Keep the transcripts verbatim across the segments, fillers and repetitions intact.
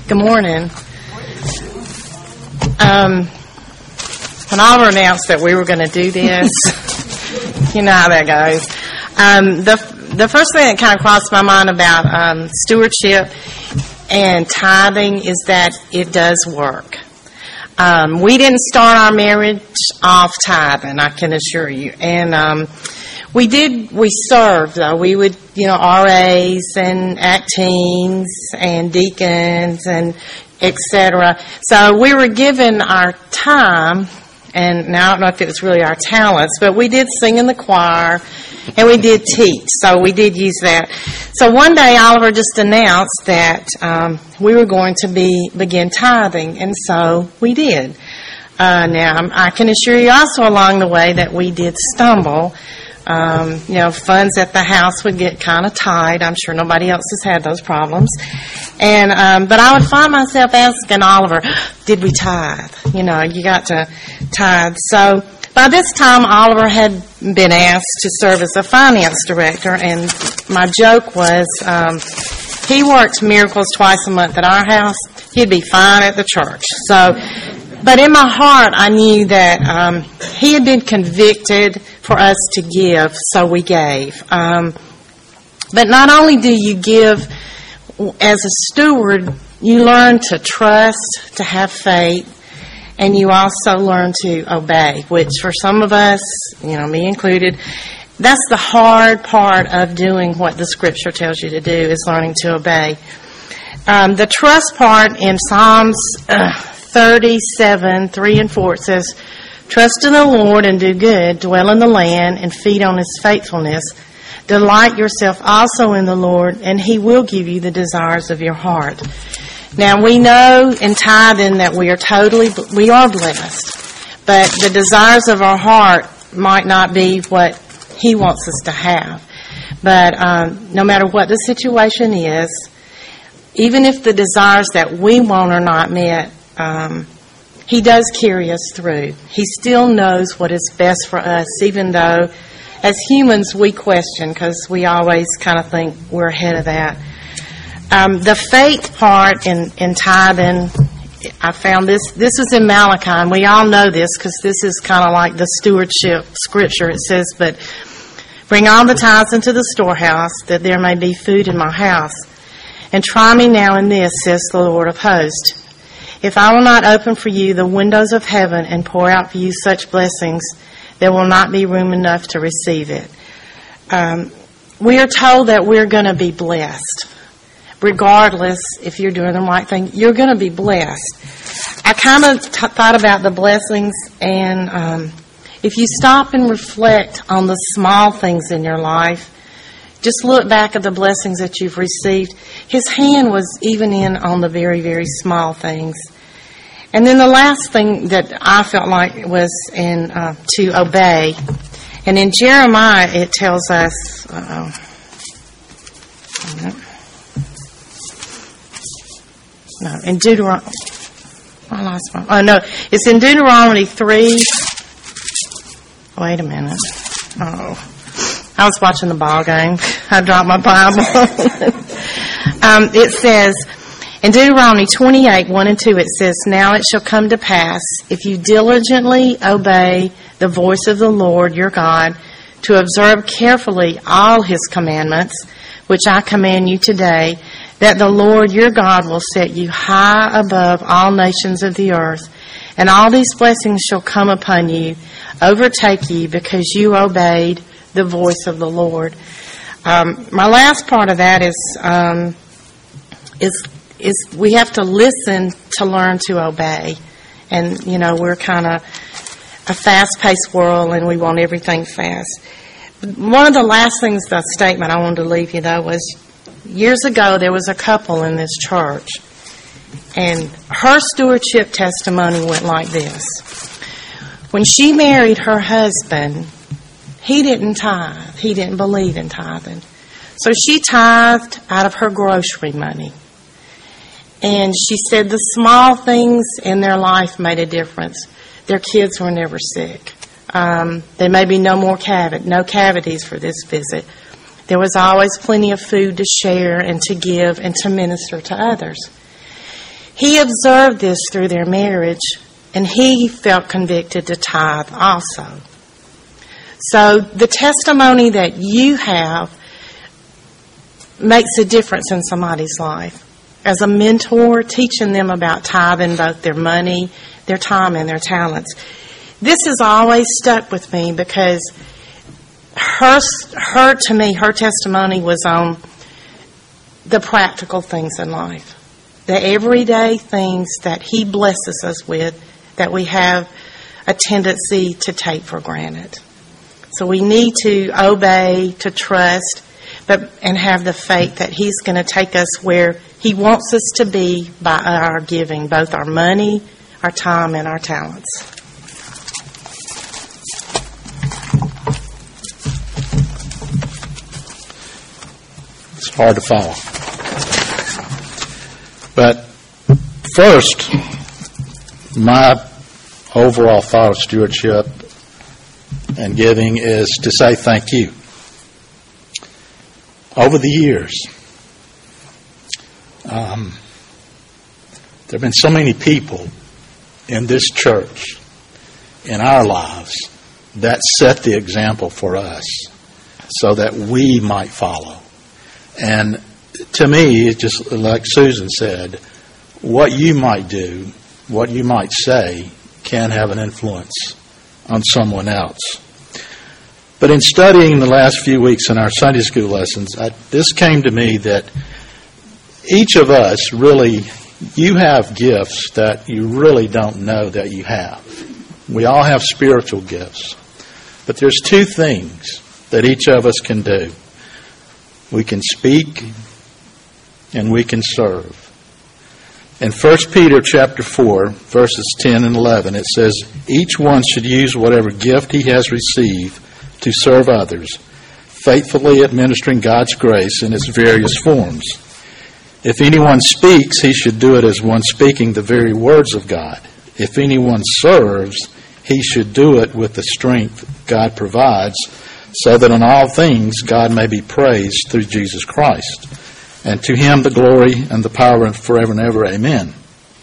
Good morning. Um, when Oliver announced that we were going to do this, you know how that goes. Um, the the first thing that kind of crossed my mind about um, stewardship and tithing is that it does work. Um, we didn't start our marriage off tithing, I can assure you. And um, we did, we served, though. We would, you know, R As and act teens and deacons and et cetera. So we were given our time, and now I don't know if it was really our talents, but we did sing in the choir and we did teach. So we did use that. So one day Oliver just announced that um, we were going to be begin tithing, and so we did. Uh, now, I can assure you also along the way that we did stumble. Um, you know, funds at the house would get kind of tight. I'm sure nobody else has had those problems. And um, but I would find myself asking Oliver, did we tithe? You know, you got to tithe. So by this time, Oliver had been asked to serve as a finance director, and my joke was um, he worked miracles twice a month at our house. He'd be fine at the church. So, but in my heart, I knew that um, he had been convicted for us to give, so we gave. Um, but not only do you give as a steward, you learn to trust, to have faith, and you also learn to obey, which for some of us, you know, me included, that's the hard part of doing what the Scripture tells you to do, is learning to obey. Um, the trust part in Psalms uh, thirty-seven, three and four, it says, "Trust in the Lord and do good, dwell in the land and feed on His faithfulness. Delight yourself also in the Lord, and He will give you the desires of your heart." Now, we know in tithing that we are totally, we are blessed, but the desires of our heart might not be what He wants us to have. But um, no matter what the situation is, even if the desires that we want are not met, um, He does carry us through. He still knows what is best for us, even though as humans we question, because we always kind of think we're ahead of that. Um, the faith part in, in tithing, I found this, this is in Malachi, and we all know this because this is kind of like the stewardship scripture. It says, "But bring all the tithes into the storehouse, that there may be food in my house. And try me now in this, says the Lord of hosts. If I will not open for you the windows of heaven and pour out for you such blessings, there will not be room enough to receive it." Um, we are told that we're going to be blessed. Regardless if you're doing the right thing, you're going to be blessed. I kind of t- thought about the blessings, and um, if you stop and reflect on the small things in your life, just look back at the blessings that you've received. His hand was even in on the very, very small things. And then the last thing that I felt like was in uh, to obey. And in Jeremiah, it tells us, uh-oh. No, in Deuteronomy, I lost my, oh no, it's in Deuteronomy three. Wait a minute. Oh, I was watching the ball game. I dropped my Bible. um, it says, in Deuteronomy twenty-eight, one and two, it says, "Now it shall come to pass, if you diligently obey the voice of the Lord your God, to observe carefully all His commandments, which I command you today, that the Lord your God will set you high above all nations of the earth, and all these blessings shall come upon you, overtake you, because you obeyed the voice of the Lord." Um, my last part of that is um, is is we have to listen to learn to obey. And, you know, we're kind of a fast-paced world, and we want everything fast. One of the last things, the statement I wanted to leave you, though, was years ago there was a couple in this church, and her stewardship testimony went like this. When she married her husband, he didn't tithe. He didn't believe in tithing. So she tithed out of her grocery money. And she said the small things in their life made a difference. Their kids were never sick. Um, there may be no more cavity, no cavities for this visit. There was always plenty of food to share and to give and to minister to others. He observed this through their marriage, and he felt convicted to tithe also. So the testimony that you have makes a difference in somebody's life. As a mentor, teaching them about tithing, both their money, their time, and their talents. This has always stuck with me because her, her to me, her testimony was on the practical things in life. The everyday things that He blesses us with that we have a tendency to take for granted. So we need to obey, to trust, but and have the faith that He's going to take us where He wants us to be by our giving, both our money, our time, and our talents. It's hard to follow. But first, my overall thought of stewardship and giving is to say thank you. Over the years, um, there have been so many people in this church, in our lives, that set the example for us so that we might follow. And to me, it's just like Susan said, what you might do, what you might say, can have an influence on someone else. But in studying the last few weeks in our Sunday school lessons, I, this came to me that each of us really, you have gifts that you really don't know that you have. We all have spiritual gifts. But there's two things that each of us can do. We can speak and we can serve. In First Peter chapter four, verses ten and eleven, it says, each one should use whatever gift he has received to serve others, faithfully administering God's grace in its various forms. If anyone speaks, he should do it as one speaking the very words of God. If anyone serves, he should do it with the strength God provides, so that in all things God may be praised through Jesus Christ. And to Him the glory and the power forever and ever. Amen.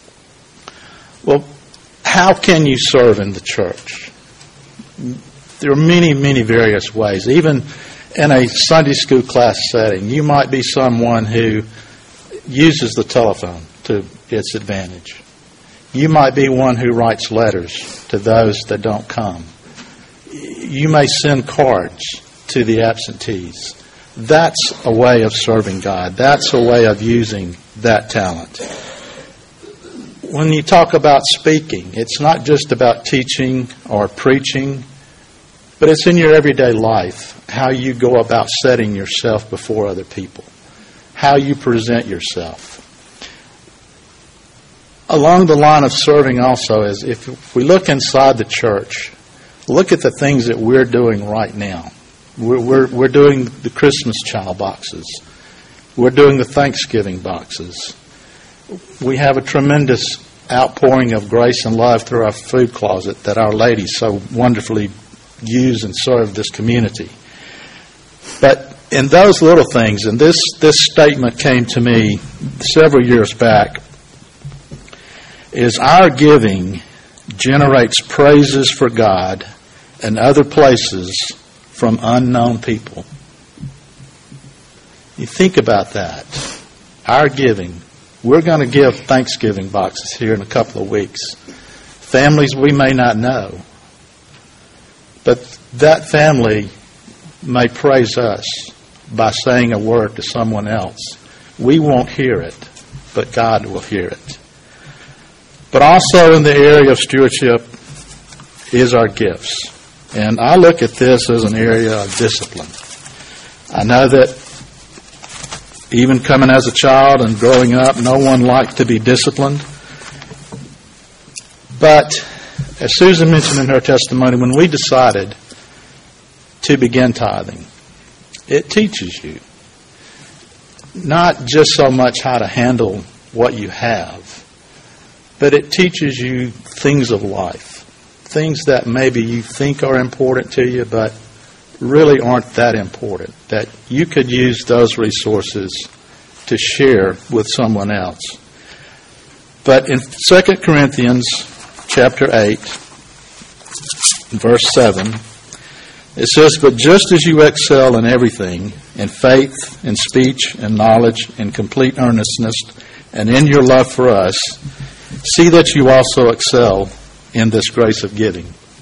Well, how can you serve in the church? There are many, many various ways. Even in a Sunday school class setting, you might be someone who uses the telephone to its advantage. You might be one who writes letters to those that don't come. You may send cards to the absentees. That's a way of serving God. That's a way of using that talent. When you talk about speaking, it's not just about teaching or preaching, but it's in your everyday life, how you go about setting yourself before other people, how you present yourself. Along the line of serving also is, if we look inside the church, look at the things that we're doing right now. We're, we're, we're doing the Christmas child boxes. We're doing the Thanksgiving boxes. We have a tremendous outpouring of grace and love through our food closet that our ladies so wonderfully use and serve this community. But in those little things, and this, this statement came to me several years back, is our giving generates praises for God and other places from unknown people. You think about that. Our giving. We're going to give Thanksgiving boxes here in a couple of weeks. Families we may not know. But that family may praise us by saying a word to someone else. We won't hear it, but God will hear it. But also in the area of stewardship is our gifts. And I look at this as an area of discipline. I know that even coming as a child and growing up, no one liked to be disciplined. But as Susan mentioned in her testimony, when we decided to begin tithing, it teaches you not just so much how to handle what you have, but it teaches you things of life. Things that maybe you think are important to you, but really aren't that important. That you could use those resources to share with someone else. But in Second Corinthians chapter eight, verse seven, it says, "But just as you excel in everything, in faith, in speech, in knowledge, in complete earnestness, and in your love for us, see that you also excel in this grace of giving."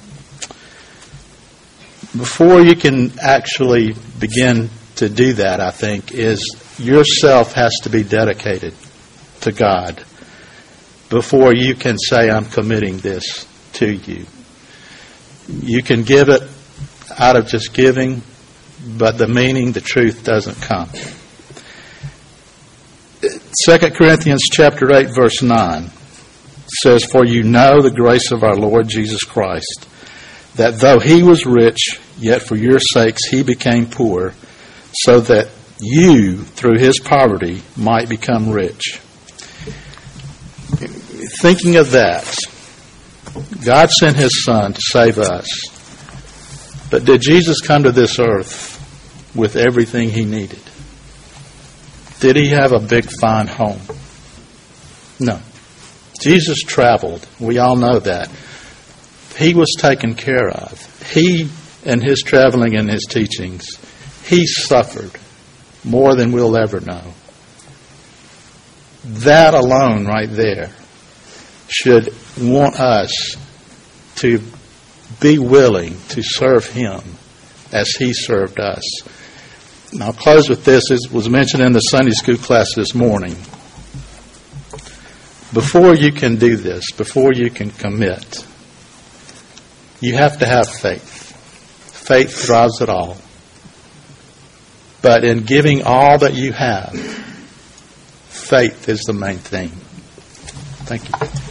Before you can actually begin to do that, I think, is yourself has to be dedicated to God before you can say, "I'm committing this to you." You can give it out of just giving, but the meaning, the truth doesn't come. Second Corinthians chapter eight, verse nine says, "For you know the grace of our Lord Jesus Christ, that though he was rich, yet for your sakes he became poor, so that you, through his poverty, might become rich." Thinking of that, God sent his Son to save us. But did Jesus come to this earth with everything he needed? Did he have a big, fine home? No. Jesus traveled. We all know that. He was taken care of. He, in his traveling and his teachings, he suffered more than we'll ever know. That alone right there should want us to be willing to serve him as he served us. And I'll close with this. It was mentioned in the Sunday school class this morning. Before you can do this, before you can commit, you have to have faith. Faith drives it all. But in giving all that you have, faith is the main thing. Thank you.